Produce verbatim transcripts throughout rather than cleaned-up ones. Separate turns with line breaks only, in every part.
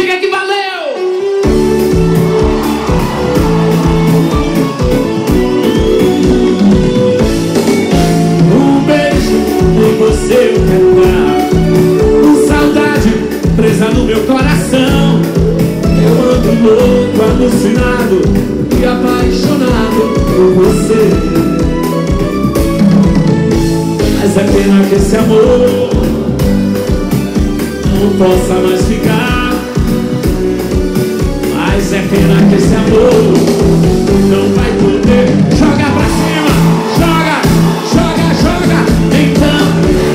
Diga que valeu! Um beijo em você eu quero dar, com saudade presa no meu coração. Eu ando louco, alucinado e apaixonado por você. Mas é pena que esse amor não possa mais ficar. Mas é pena que esse amor não vai poder. Joga pra cima, joga, joga, joga. Então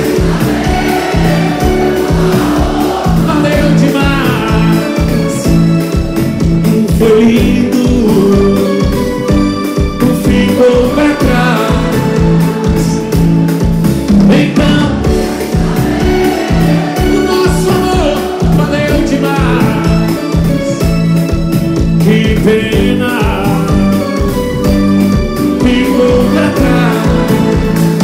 valeu demais. Foi lindo, ficou pra trás. Então o nosso amor valeu demais. Que pena, ficou pra trás.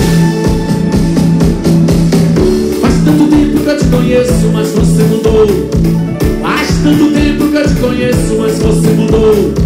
Faz tanto tempo que eu te conheço, mas você mudou. Faz tanto tempo que eu te conheço, mas você mudou.